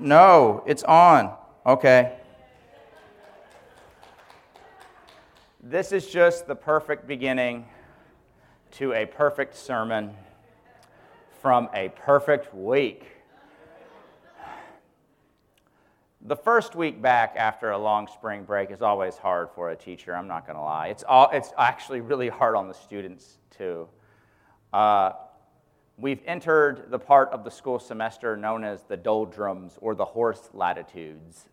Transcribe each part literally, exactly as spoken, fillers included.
No, it's on. Okay. This is just the perfect beginning to a perfect sermon from a perfect week. The first week back after a long spring break is always hard for a teacher, I'm not going to lie. It's all, it's actually really hard on the students, too. Uh, we've entered the part of the school semester known as the doldrums or the horse latitudes.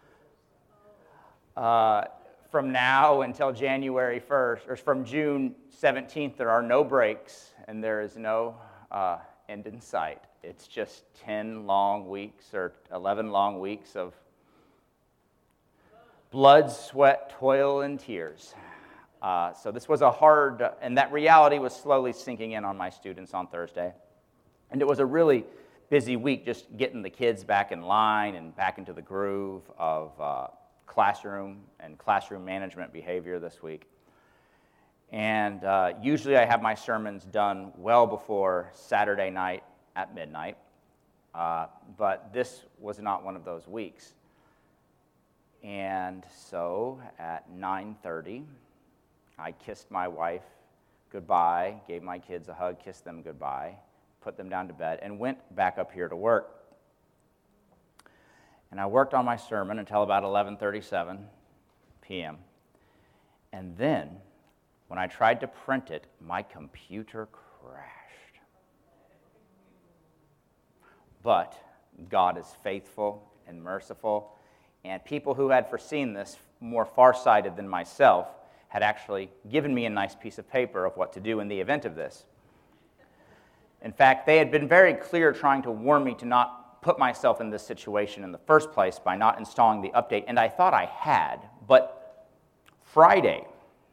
Uh, from now until January first, or from June seventeenth, there are no breaks and there is no uh, end in sight. It's just ten long weeks or eleven long weeks of blood, sweat, toil, and tears. Uh, so this was a hard, and that reality was slowly sinking in on my students on Thursday. And it was a really busy week just getting the kids back in line and back into the groove of uh, classroom and classroom management behavior this week. And uh, usually I have my sermons done well before Saturday night at midnight, uh, but this was not one of those weeks. And so at nine thirty, I kissed my wife goodbye, gave my kids a hug, kissed them goodbye, put them down to bed, and went back up here to work. And I worked on my sermon until about eleven thirty-seven p.m. And then, when I tried to print it, my computer crashed. But God is faithful and merciful, and people who had foreseen this, more farsighted than myself, had actually given me a nice piece of paper of what to do in the event of this. In fact, they had been very clear trying to warn me to not put myself in this situation in the first place by not installing the update, and I thought I had, but Friday,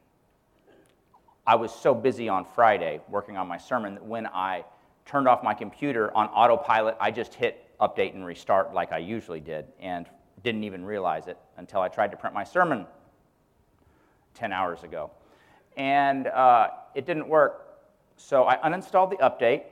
I was so busy on Friday working on my sermon that when I turned off my computer on autopilot, I just hit update and restart like I usually did, and didn't even realize it until I tried to print my sermon ten hours ago. And uh, it didn't work, so I uninstalled the update,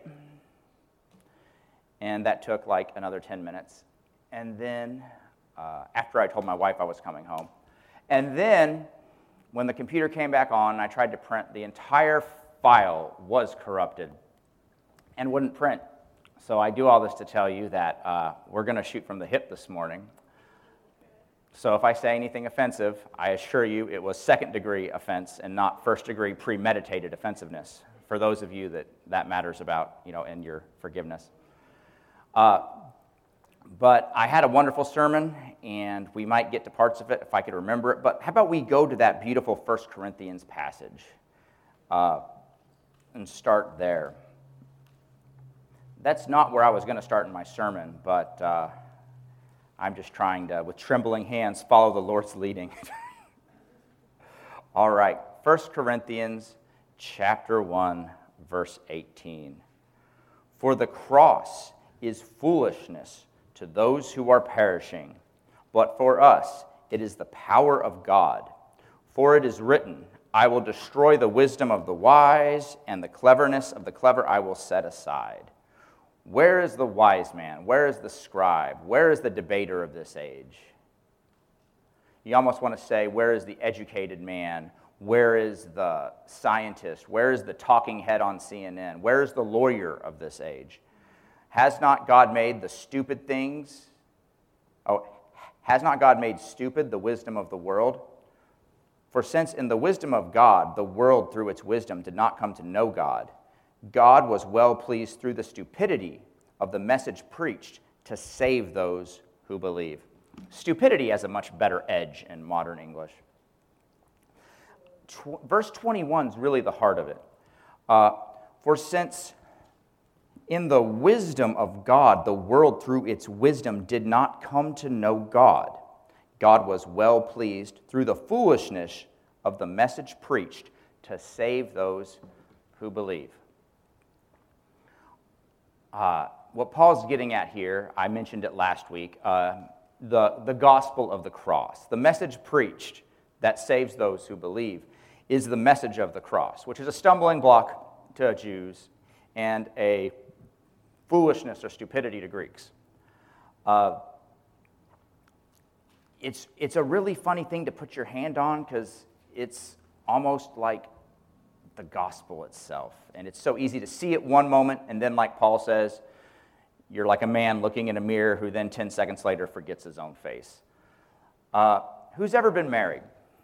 and that took like another ten minutes. And then, uh, after I told my wife I was coming home, and then when the computer came back on and I tried to print, the entire file was corrupted and wouldn't print. So I do all this to tell you that uh, we're going to shoot from the hip this morning. So if I say anything offensive, I assure you it was second-degree offense and not first-degree premeditated offensiveness, for those of you that that matters about, you know, in your forgiveness. Uh, but I had a wonderful sermon, and we might get to parts of it if I could remember it, but how about we go to that beautiful First Corinthians passage uh, and start there. That's not where I was going to start in my sermon, but uh, I'm just trying to, with trembling hands, follow the Lord's leading. All right, First Corinthians chapter one, verse eighteen. For the cross is foolishness to those who are perishing, but for us it is the power of God. For it is written, I will destroy the wisdom of the wise, and the cleverness of the clever I will set aside. Where is the wise man? Where is the scribe? Where is the debater of this age? You almost want to say, where is the educated man? Where is the scientist? Where is the talking head on C N N? Where is the lawyer of this age? Has not God made the stupid things? Oh, has not God made stupid the wisdom of the world? For since in the wisdom of God, the world through its wisdom did not come to know God, God was well pleased through the stupidity of the message preached to save those who believe. Stupidity has a much better edge in modern English. Tw- verse twenty-one is really the heart of it. Uh, For since in the wisdom of God, the world through its wisdom did not come to know God, God was well pleased through the foolishness of the message preached to save those who believe. Uh, what Paul's getting at here, I mentioned it last week, uh, the, the gospel of the cross. The message preached that saves those who believe is the message of the cross, which is a stumbling block to Jews and a foolishness or stupidity to Greeks. Uh, it's, it's a really funny thing to put your hand on because it's almost like the gospel itself. And it's so easy to see it one moment, and then like Paul says, you're like a man looking in a mirror who then ten seconds later forgets his own face. Uh, who's ever been married?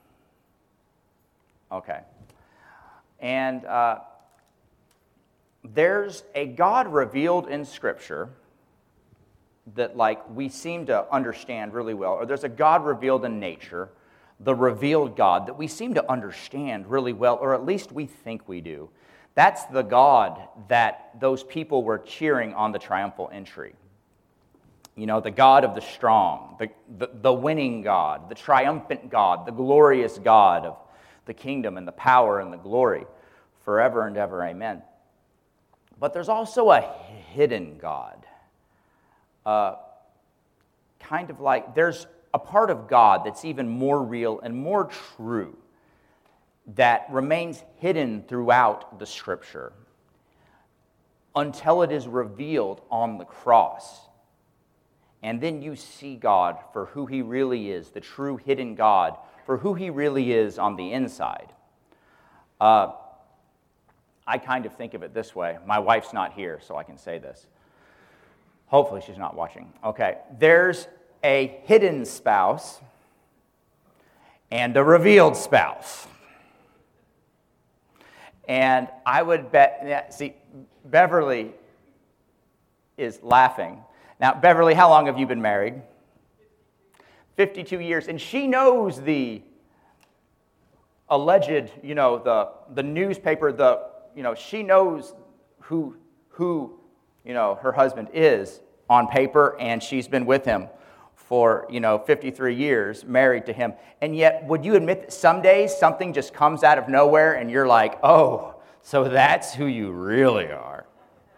Okay. And uh, there's a God revealed in Scripture that like we seem to understand really well, or there's a God revealed in nature, the revealed God that we seem to understand really well, or at least we think we do. That's the God that those people were cheering on the triumphal entry. You know, the God of the strong, the, the, the winning God, the triumphant God, the glorious God of the kingdom and the power and the glory forever and ever, amen. But there's also a hidden God. Uh, kind of like, there's a part of God that's even more real and more true that remains hidden throughout the Scripture until it is revealed on the cross. And then you see God for who He really is, the true hidden God, for who He really is on the inside. Uh, I kind of think of it this way. My wife's not here, so I can say this. Hopefully she's not watching. Okay, there's a hidden spouse and a revealed spouse. And I would bet, yeah, see, Beverly is laughing. Now, Beverly, how long have you been married? fifty-two years. And she knows the alleged, you know, the, the newspaper, the, you know, she knows who, who, you know, her husband is on paper, and she's been with him for, you know, fifty-three years, married to him. And yet, would you admit that some days something just comes out of nowhere and you're like, oh, so that's who you really are?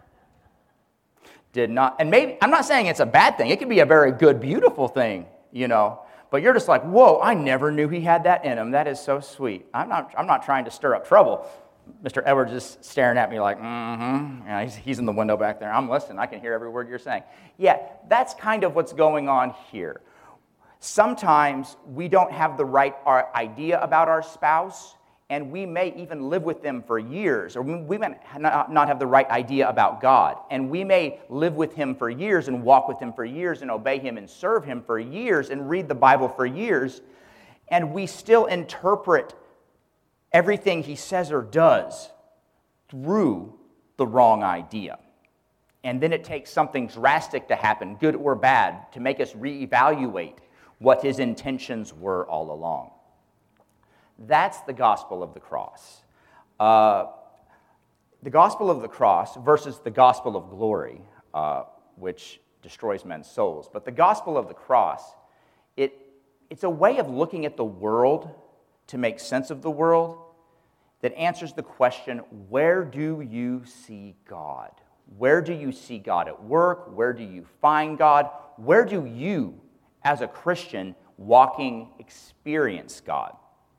Did not, and maybe, I'm not saying it's a bad thing. It could be a very good, beautiful thing, you know. But you're just like, whoa, I never knew he had that in him. That is so sweet. I'm not, I'm not trying to stir up trouble. Mister Edwards is staring at me like, mm-hmm. Yeah, he's, he's in the window back there. I'm listening. I can hear every word you're saying. Yeah, that's kind of what's going on here. Sometimes we don't have the right idea about our spouse, and we may even live with them for years, or we may not have the right idea about God, and we may live with Him for years and walk with Him for years and obey Him and serve Him for years and read the Bible for years, and we still interpret everything He says or does through the wrong idea. And then it takes something drastic to happen, good or bad, to make us reevaluate what His intentions were all along. That's the gospel of the cross. Uh, the gospel of the cross versus the gospel of glory, uh, which destroys men's souls. But the gospel of the cross, it, it's a way of looking at the world to make sense of the world that answers the question, where do you see God? Where do you see God at work? Where do you find God? Where do you, as a Christian, walking, experience God?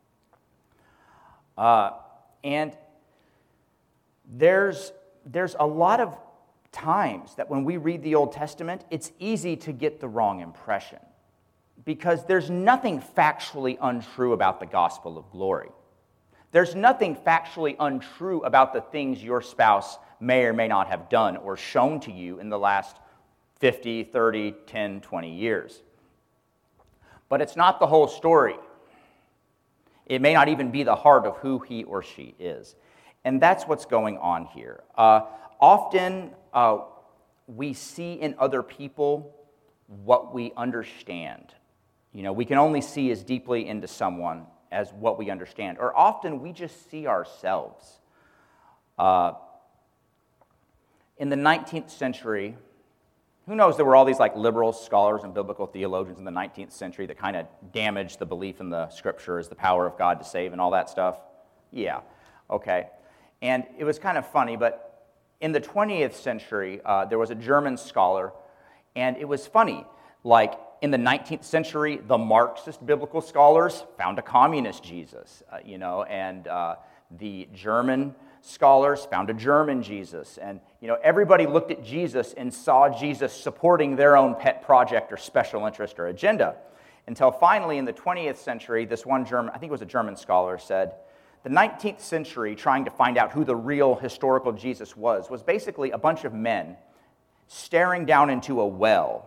Uh, and there's, there's a lot of times that when we read the Old Testament, it's easy to get the wrong impression because there's nothing factually untrue about the gospel of glory. There's nothing factually untrue about the things your spouse may or may not have done or shown to you in the last fifty, thirty, ten, twenty years. But it's not the whole story. It may not even be the heart of who he or she is. And that's what's going on here. Uh, often uh, we see in other people what we understand. You know, we can only see as deeply into someone as what we understand. Or often we just see ourselves. Uh, in the nineteenth century, who knows, there were all these like liberal scholars and biblical theologians in the nineteenth century that kind of damaged the belief in the Scripture as the power of God to save and all that stuff? Yeah, okay. And it was kind of funny, but in the twentieth century, uh, there was a German scholar, and it was funny. Like, in the nineteenth century, the Marxist biblical scholars found a communist Jesus, uh, you know, and uh, the German scholars found a German Jesus. And, you know, everybody looked at Jesus and saw Jesus supporting their own pet project or special interest or agenda. Until finally, in the twentieth century, this one German, I think it was a German scholar, said, the nineteenth century, trying to find out who the real historical Jesus was, was basically a bunch of men staring down into a well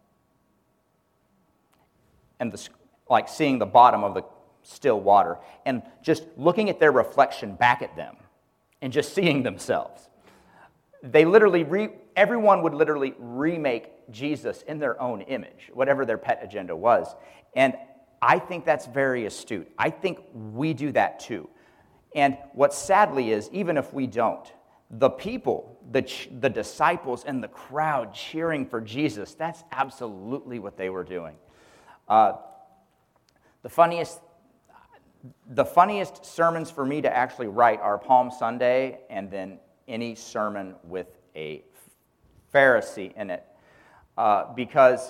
and the, like seeing the bottom of the still water and just looking at their reflection back at them and just seeing themselves. They literally, re, everyone would literally remake Jesus in their own image, whatever their pet agenda was. And I think that's very astute. I think we do that too. And what sadly is, even if we don't, the people, the, ch- the disciples and the crowd cheering for Jesus, that's absolutely what they were doing. Uh, the funniest the funniest sermons for me to actually write are Palm Sunday and then any sermon with a Pharisee in it. Uh, because,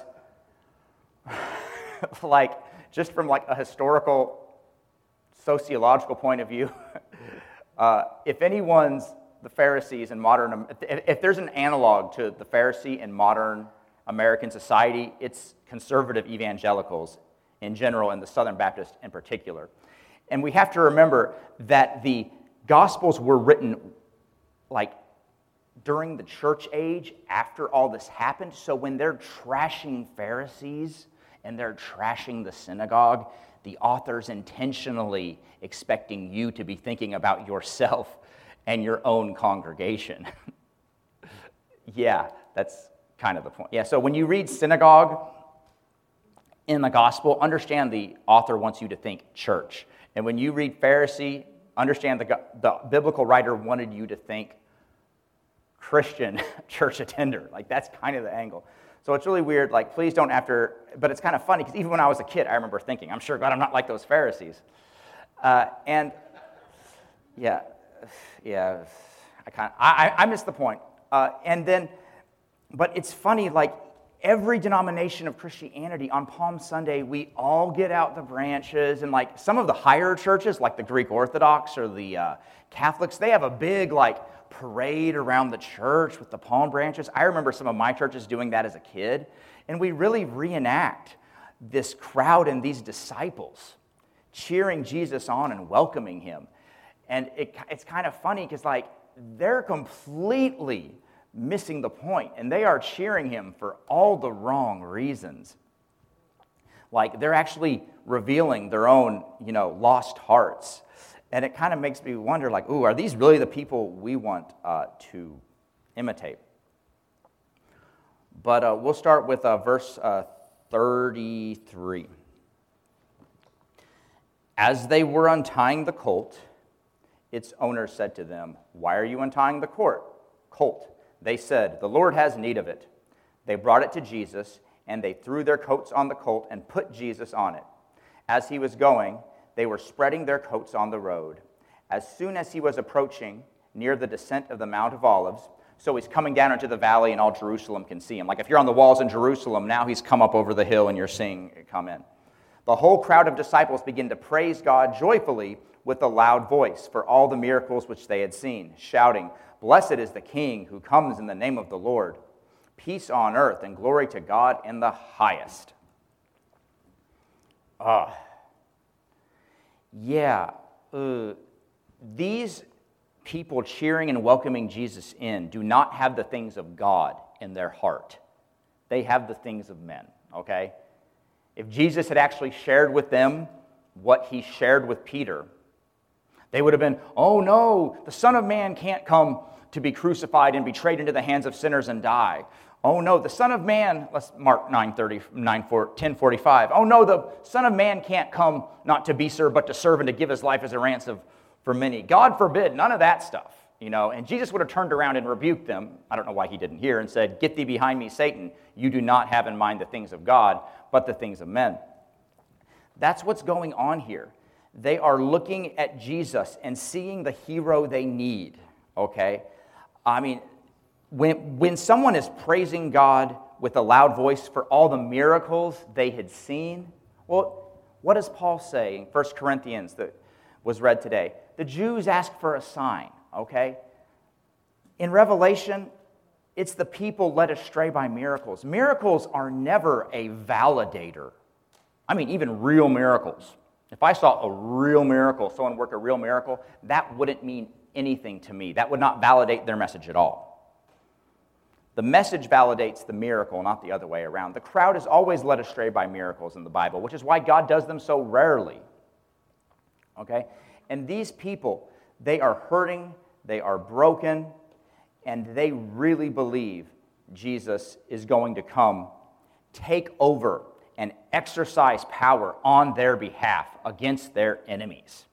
like, just from like a historical sociological point of view, uh, if anyone's the Pharisees in modern, if, if there's an analog to the Pharisee in modern American society, it's conservative evangelicals in general and the Southern Baptists in particular. And we have to remember that the Gospels were written like during the church age after all this happened. So when they're trashing Pharisees and they're trashing the synagogue, the author's intentionally expecting you to be thinking about yourself and your own congregation. Yeah, that's kind of the point. Yeah, so when you read synagogue in the gospel, understand the author wants you to think church. And when you read Pharisee, understand the, the biblical writer wanted you to think Christian church attender. Like, that's kind of the angle. So it's really weird. Like, please don't after, but it's kind of funny because even when I was a kid, I remember thinking, I'm sure God I'm not like those Pharisees. Uh, and yeah, yeah, I kind of, I, I missed the point. Uh, and then, but it's funny, like every denomination of Christianity on Palm Sunday, we all get out the branches, and like some of the higher churches, like the Greek Orthodox or the uh, Catholics, they have a big like parade around the church with the palm branches. I remember some of my churches doing that as a kid, and we really reenact this crowd and these disciples cheering Jesus on and welcoming him. And it, it's kind of funny because like they're completely missing the point, and they are cheering him for all the wrong reasons. Like they're actually revealing their own, you know, lost hearts. And it kind of makes me wonder, like, ooh, are these really the people we want uh, to imitate? But uh, we'll start with uh, verse uh, thirty-three. As they were untying the colt, its owner said to them, "Why are you untying the colt?" Colt. They said, "The Lord has need of it." They brought it to Jesus, and they threw their coats on the colt and put Jesus on it. As he was going, they were spreading their coats on the road. As soon as he was approaching near the descent of the Mount of Olives, so he's coming down into the valley and all Jerusalem can see him. Like if you're on the walls in Jerusalem, now he's come up over the hill and you're seeing it come in. The whole crowd of disciples begin to praise God joyfully with a loud voice for all the miracles which they had seen, shouting, "Blessed is the King who comes in the name of the Lord. Peace on earth and glory to God in the highest." Ah. Uh, Yeah, uh, these people cheering and welcoming Jesus in do not have the things of God in their heart. They have the things of men, okay? If Jesus had actually shared with them what he shared with Peter, they would have been, "Oh no, the Son of Man can't come to be crucified and betrayed into the hands of sinners and die. Oh no, the Son of Man," let's Mark nine thirty, ten forty-five. "Oh no, the Son of Man can't come not to be served, but to serve and to give his life as a ransom for many." God forbid, none of that stuff, you know. And Jesus would have turned around and rebuked them. I don't know why he didn't hear, and said, "Get thee behind me, Satan. You do not have in mind the things of God, but the things of men." That's what's going on here. They are looking at Jesus and seeing the hero they need, okay? I mean, When, when someone is praising God with a loud voice for all the miracles they had seen, well, what does Paul say in First Corinthians that was read today? The Jews ask for a sign, okay? In Revelation, it's the people led astray by miracles. Miracles are never a validator I mean, even real miracles. If I saw a real miracle, someone work a real miracle, that wouldn't mean anything to me. That would not validate their message at all. The message validates the miracle, not the other way around. The crowd is always led astray by miracles in the Bible, which is why God does them so rarely. Okay? And these people, they are hurting, they are broken, and they really believe Jesus is going to come, take over, and exercise power on their behalf against their enemies.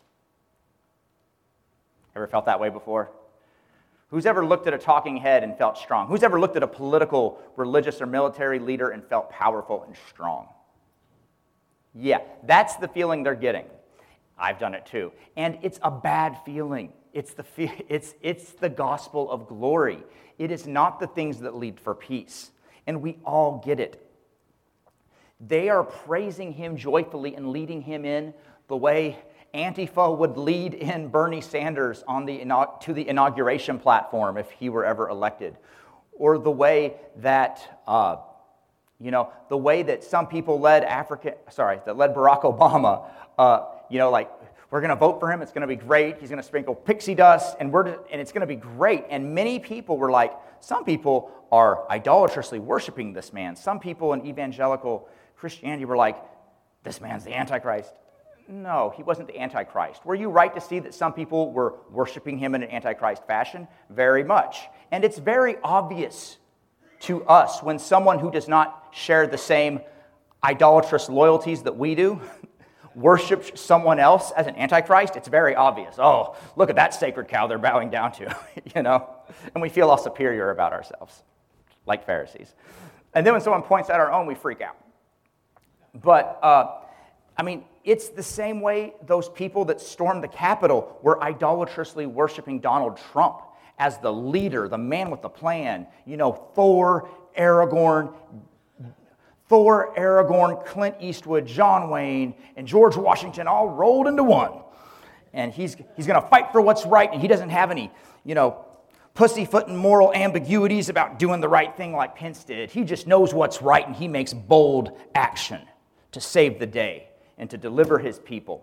Ever felt that way before? Who's ever looked at a talking head and felt strong? Who's ever looked at a political, religious, or military leader and felt powerful and strong? Yeah, that's the feeling they're getting. I've done it too. And it's a bad feeling. It's the, fe- it's, it's the gospel of glory. It is not the things that lead for peace. And we all get it. They are praising him joyfully and leading him in the way Antifa would lead in Bernie Sanders on the to the inauguration platform if he were ever elected, or the way that uh, you know the way that some people led African sorry that led Barack Obama. Uh, you know, like we're going to vote for him. It's going to be great. He's going to sprinkle pixie dust, and we're and it's going to be great. And many people were like, some people are idolatrously worshiping this man. Some people in evangelical Christianity were like, this man's the Antichrist. No, he wasn't the Antichrist. Were you right to see that some people were worshiping him in an Antichrist fashion? Very much. And it's very obvious to us when someone who does not share the same idolatrous loyalties that we do worships someone else as an Antichrist. It's very obvious. Oh, look at that sacred cow they're bowing down to, you know? And we feel all superior about ourselves, like Pharisees. And then when someone points out our own, we freak out. But, uh, I mean, it's the same way those people that stormed the Capitol were idolatrously worshiping Donald Trump as the leader, the man with the plan. You know, Thor, Aragorn, Thor, Aragorn, Clint Eastwood, John Wayne, and George Washington all rolled into one. And he's he's going to fight for what's right, and he doesn't have any, you know, pussyfoot and moral ambiguities about doing the right thing like Pence did. He just knows what's right, and he makes bold action to save the day and to deliver his people.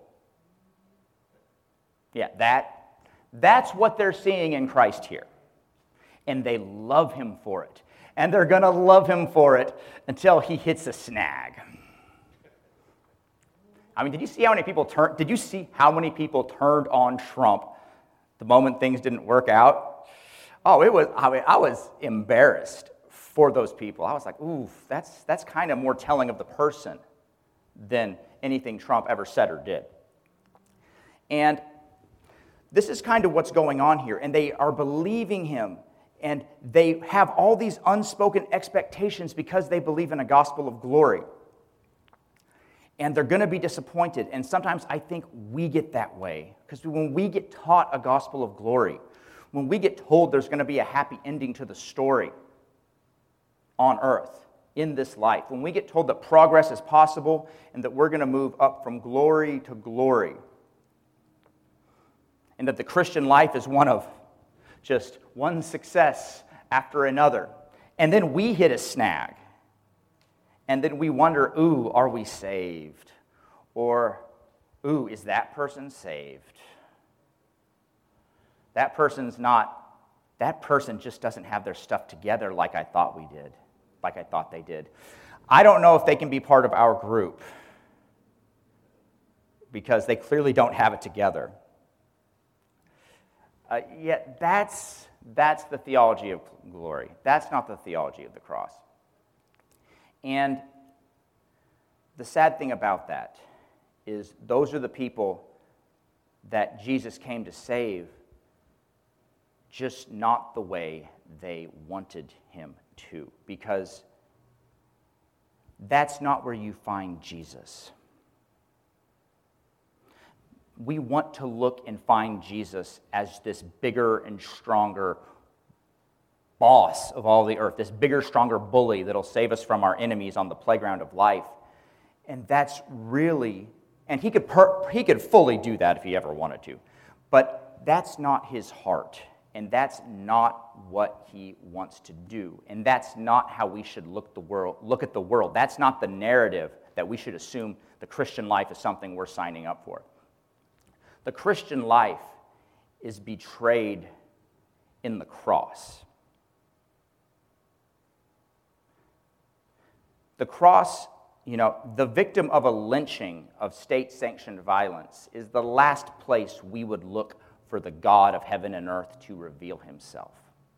Yeah, that that's what they're seeing in Christ here. And they love him for it. And they're going to love him for it until he hits a snag. I mean, did you see how many people turned did you see how many people turned on Trump the moment things didn't work out? Oh, it was I mean, I was embarrassed for those people. I was like, ooh, that's that's kind of more telling of the person than anything Trump ever said or did. And this is kind of what's going on here. And they are believing him. And they have all these unspoken expectations because they believe in a gospel of glory. And they're going to be disappointed. And sometimes I think we get that way. Because when we get taught a gospel of glory, when we get told there's going to be a happy ending to the story on earth, in this life, when we get told that progress is possible and that we're going to move up from glory to glory, and that the Christian life is one of just one success after another, and then we hit a snag, and then we wonder, ooh, are we saved? Or, ooh, is that person saved? That person's not, that person just doesn't have their stuff together like I thought we did. like I thought they did. I don't know if they can be part of our group because they clearly don't have it together. Uh, yet that's, that's the theology of glory. That's not the theology of the cross. And the sad thing about that is those are the people that Jesus came to save, just not the way they wanted him to, because that's not where you find Jesus. We want to look and find Jesus as this bigger and stronger boss of all the earth, this bigger, stronger bully that'll save us from our enemies on the playground of life. And that's really, and he could per, he could fully do that if he ever wanted to, but that's not his heart. And that's not what he wants to do. And that's not how we should look the world, look at the world. That's not the narrative that we should assume the Christian life is something we're signing up for. The Christian life is betrayed in the cross. The cross, you know, the victim of a lynching of state-sanctioned violence is the last place we would look for the God of heaven and earth to reveal himself.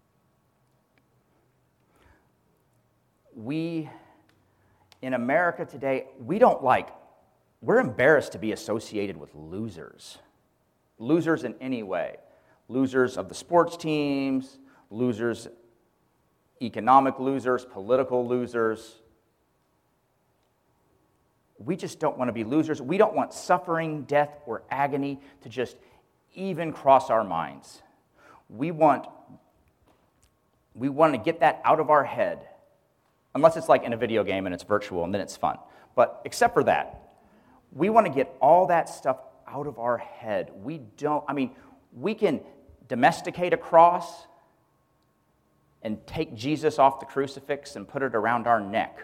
We, in America today, we don't like, we're embarrassed to be associated with losers. Losers in any way. Losers of the sports teams, losers, economic losers, political losers. We just don't want to be losers. We don't want suffering, death, or agony to just even cross our minds. We want, we want to get that out of our head, unless it's like in a video game and it's virtual and then it's fun. But except for that, we want to get all that stuff out of our head. We don't, I mean, we can domesticate a cross and take Jesus off the crucifix and put it around our neck.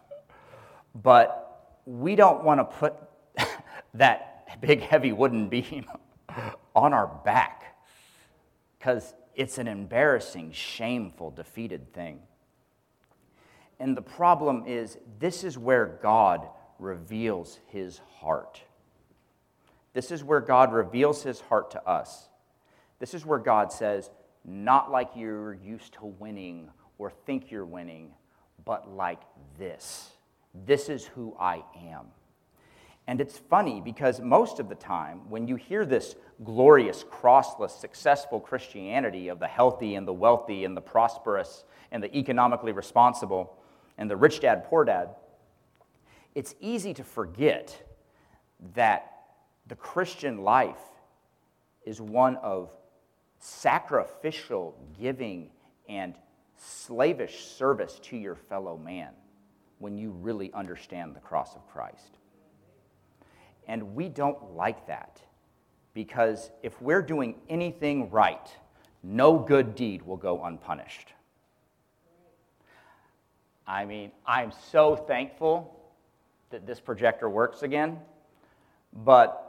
But we don't want to put that big, heavy wooden beam on our back because it's an embarrassing, shameful, defeated thing. And the problem is, this is where God reveals his heart. This is where God reveals his heart to us. This is where God says, not like you're used to winning or think you're winning, but like this. This is who I am. And it's funny because most of the time, when you hear this glorious, crossless, successful Christianity of the healthy and the wealthy and the prosperous and the economically responsible and the rich dad, poor dad, it's easy to forget that the Christian life is one of sacrificial giving and slavish service to your fellow man when you really understand the cross of Christ. And we don't like that because if we're doing anything right, no good deed will go unpunished. I mean, I'm so thankful that this projector works again, but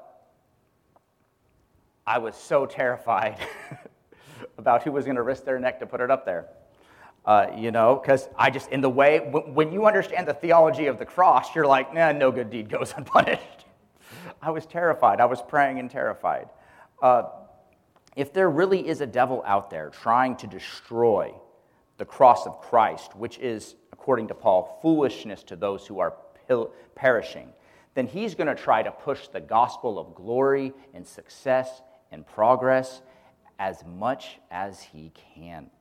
I was so terrified about who was going to risk their neck to put it up there. Uh, you know, because I just, in the way, w- when you understand the theology of the cross, you're like, nah, no good deed goes unpunished. I was terrified. I was praying and terrified. Uh, if there really is a devil out there trying to destroy the cross of Christ, which is, according to Paul, foolishness to those who are pil- perishing, then he's going to try to push the gospel of glory and success and progress as much as he can.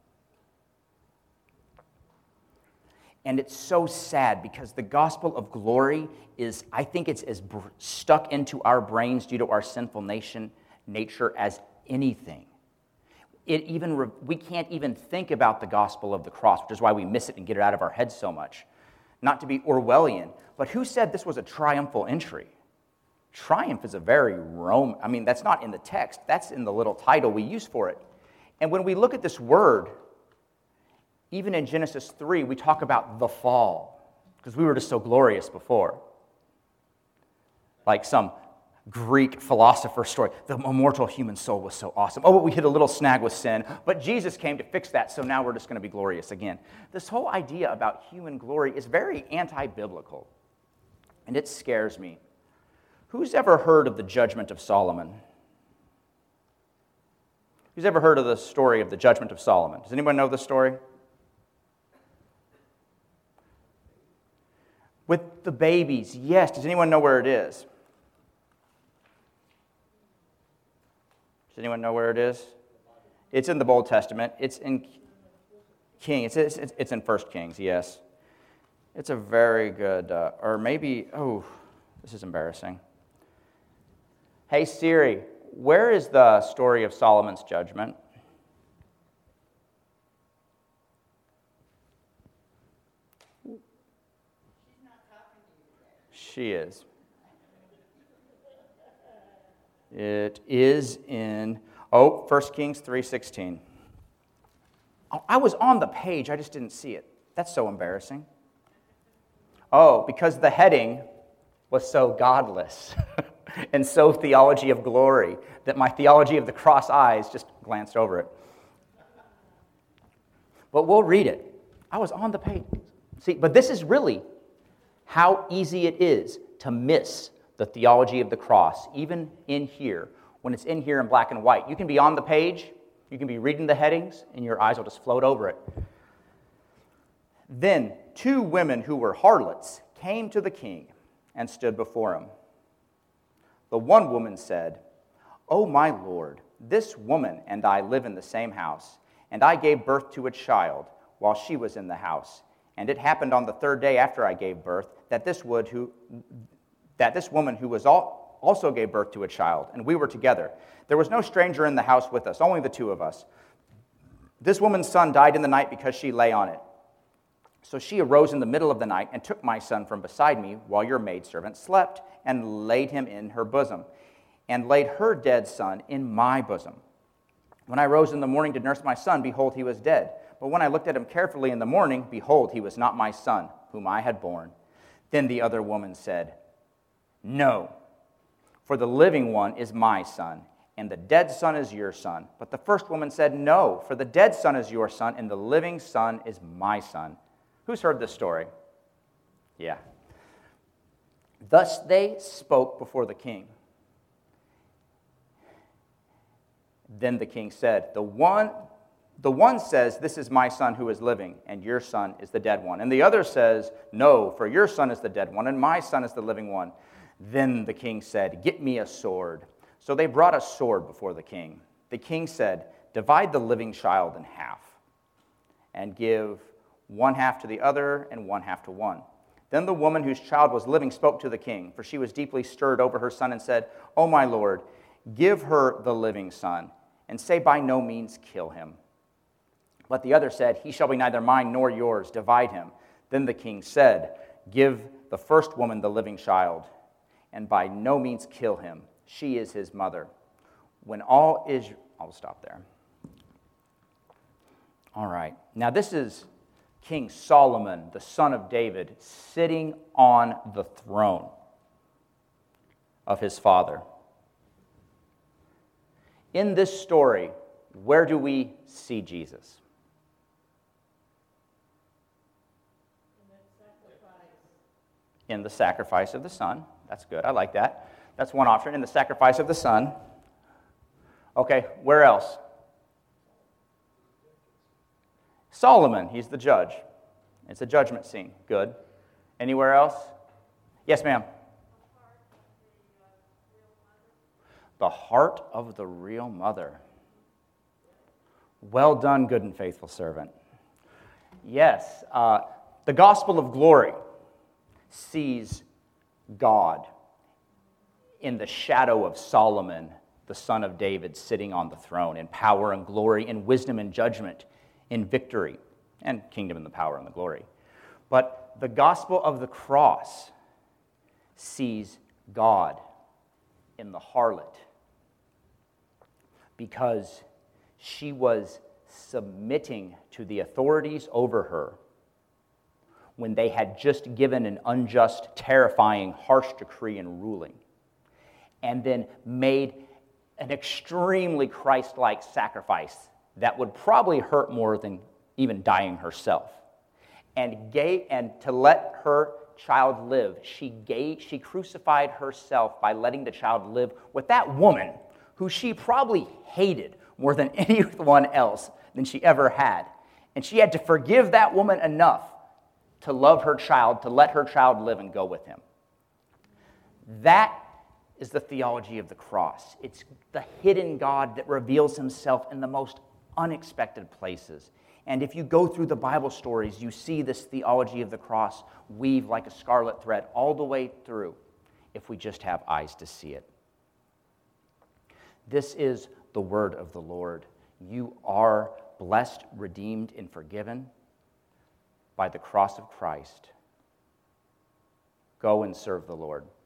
And it's so sad because the gospel of glory is, I think it's as br- stuck into our brains due to our sinful nation, nature as anything. It even re- we can't even think about the gospel of the cross, which is why we miss it and get it out of our heads so much. Not to be Orwellian, but who said this was a triumphal entry? Triumph is a very Rome, I mean, that's not in the text. That's in the little title we use for it. And when we look at this word, even in Genesis three, we talk about the fall, because we were just so glorious before. Like some Greek philosopher story, the immortal human soul was so awesome. Oh, but we hit a little snag with sin, but Jesus came to fix that, so now we're just going to be glorious again. This whole idea about human glory is very anti-biblical, and it scares me. Who's ever heard of the judgment of Solomon? Who's ever heard of the story of the judgment of Solomon? Does anyone know the story? With the babies, yes. Does anyone know where it is? Does anyone know where it is? It's in the Old Testament. It's in King. It's, it's, it's in First Kings, yes. It's a very good, uh, or maybe, oh, this is embarrassing. Hey, Siri, where is the story of Solomon's judgment? She is. It is in, oh, First Kings three sixteen. I was on the page, I just didn't see it. That's so embarrassing. Oh, because the heading was so godless and so theology of glory that my theology of the cross eyes just glanced over it. But we'll read it. I was on the page. See, but this is really how easy it is to miss the theology of the cross, even in here, when it's in here in black and white. You can be on the page, you can be reading the headings, and your eyes will just float over it. Then two women who were harlots came to the king and stood before him. The one woman said, "O my lord, this woman and I live in the same house, and I gave birth to a child while she was in the house. And it happened on the third day after I gave birth that this would who that this woman who was all, also gave birth to a child, and we were together. There was no stranger in the house with us, only the two of us. This woman's son died in the night because she lay on it. So she arose in the middle of the night and took my son from beside me while your maidservant slept and laid him in her bosom, and laid her dead son in my bosom. When I rose in the morning to nurse my son, behold, he was dead. But when I looked at him carefully in the morning, behold, he was not my son, whom I had borne." Then the other woman said, "No, for the living one is my son, and the dead son is your son." But the first woman said, "No, for the dead son is your son, and the living son is my son." Who's heard this story? Yeah. Thus they spoke before the king. Then the king said, The one the one says, "This is my son who is living, and your son is the dead one." And the other says, "No, for your son is the dead one, and my son is the living one." Then the king said, "Get me a sword." So they brought a sword before the king. The king said, "Divide the living child in half, and give one half to the other and one half to one." Then the woman whose child was living spoke to the king, for she was deeply stirred over her son, and said, "O my lord, give her the living son, and say by no means kill him." But the other said, "He shall be neither mine nor yours, divide him." Then the king said, "Give the first woman the living child, and by no means kill him. She is his mother." When all Israel, I'll stop there. All right. Now this is King Solomon, the son of David, sitting on the throne of his father. In this story, where do we see Jesus? In the sacrifice of the Son. That's good. I like that. That's one option. In the sacrifice of the Son. Okay, where else? Solomon. He's the judge. It's a judgment scene. Good. Anywhere else? Yes, ma'am. The heart of the real mother. Well done, good and faithful servant. Yes, uh, the gospel of glory sees God in the shadow of Solomon, the son of David, sitting on the throne in power and glory, in wisdom and judgment, in victory, and kingdom and the power and the glory. But the gospel of the cross sees God in the harlot, because she was submitting to the authorities over her when they had just given an unjust, terrifying, harsh decree and ruling, and then made an extremely Christ-like sacrifice that would probably hurt more than even dying herself. And gave, and to let her child live, she gave, she crucified herself by letting the child live with that woman who she probably hated more than anyone else than she ever had. And she had to forgive that woman enough to love her child, to let her child live and go with him. That is the theology of the cross. It's the hidden God that reveals himself in the most unexpected places. And if you go through the Bible stories, you see this theology of the cross weave like a scarlet thread all the way through, if we just have eyes to see it. This is the word of the Lord. You are blessed, redeemed, and forgiven by the cross of Christ. Go and serve the Lord.